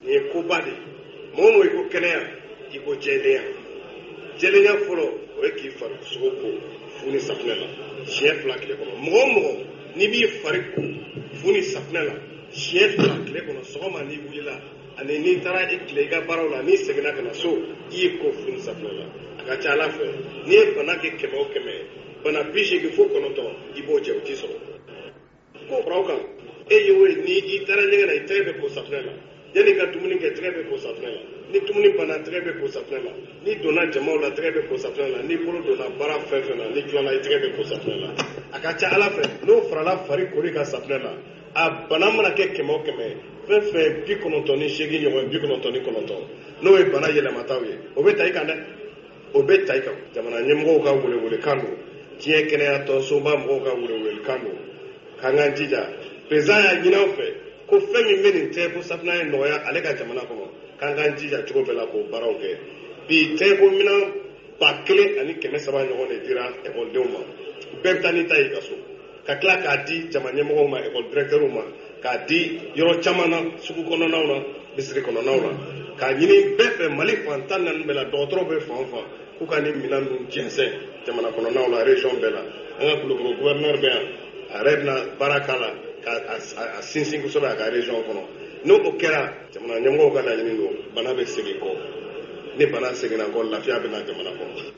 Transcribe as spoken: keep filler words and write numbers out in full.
nin ye koba de mɔgɔ mɔgɔ i ko kɛnɛya i ko jɛlenya jɛlenya fɔlɔ o ye k'i fari sogo ko fu ni safunɛ la siɲɛ fila tile kɔnɔ mɔgɔ mɔgɔ n'i b'i fari ko fu ni safunɛ la siɲɛ fila tile kɔnɔ sɔgɔma n'i wulila ani n'i taara i tile i ka baaraw la n'i seginna ka na so i y'i ko fu ni safunɛ la a ka ca ala fɛ n'i ye bana kɛ kɛmɛ o kɛmɛ bana bi seegin fo kɔnɔntɔn i b'o jɛ o t'i sɔrɔ ko faraw kan e ye o ye ni i taara ɲɛgɛn na i tɛgɛ bɛ ko safunɛ la yanni i ka dumuni kɛ tɛgɛ bɛ ko safunɛ la ni dumuni banna tɛgɛ bɛ ko safunɛ la ni donna jamaw la tɛgɛ bɛ ko safunɛ la ni bolo donna baara fɛn fɛn na ni tilala i tɛgɛ bɛ ko safunɛ la a ka ca ala fɛ n'o farala fari kori ka safunɛ la a bana mana kɛ kɛmɛ o kɛmɛ fɛn fɛn bi kɔnɔntɔn ni seegin ɲɔgɔn bi kɔnɔntɔn ni kɔnɔntɔn n'o ye bana yɛlɛmataw ye o bɛ ta i kan dɛ o bɛ ta i kan jamana ɲɛmɔgɔw ka welewelekan don diɲɛ kɛnɛya tɔnsoba mɔgɔw ka welewelekan don k'an k'an jija président y'a ɲini aw fɛ ko fɛn min bɛ nin tɛgɛko safunɛ ye nɔgɔya ale ka jamana kɔnɔ k'an k'an jija cogo bɛɛ la k'o baaraw kɛ bi tɛgɛko minɛn ba kelen ani kɛmɛ saba ɲɔgɔn de dira ekɔlidenw ma bɛɛ bɛ taa n'i ta ye ka so ka tila k'a di jama ɲɛmɔgɔw ma ekɔli directeurs ma k'a di yɔrɔ caman na sugu kɔnɔnaw na misiri kɔnɔnaw na k'a ɲini bɛɛ fɛ mali fan tan naani bɛɛ la dɔgɔtɔrɔw bɛ fan o fan k'u ka nin minɛn ninnu jɛnsɛn jamana kɔnɔnaw la région bɛɛ la an ka kulukoro gouverneur bɛ yan a yɛrɛ bɛna baara k'a la k'a sinsin kosɛbɛ a ka région kɔnɔ n'o o kɛra jamana ɲɛmɔgɔw ka laɲini don bana bɛ segin kɔ ni bana seginna kɔ lafiya bɛ na jamana kɔnɔ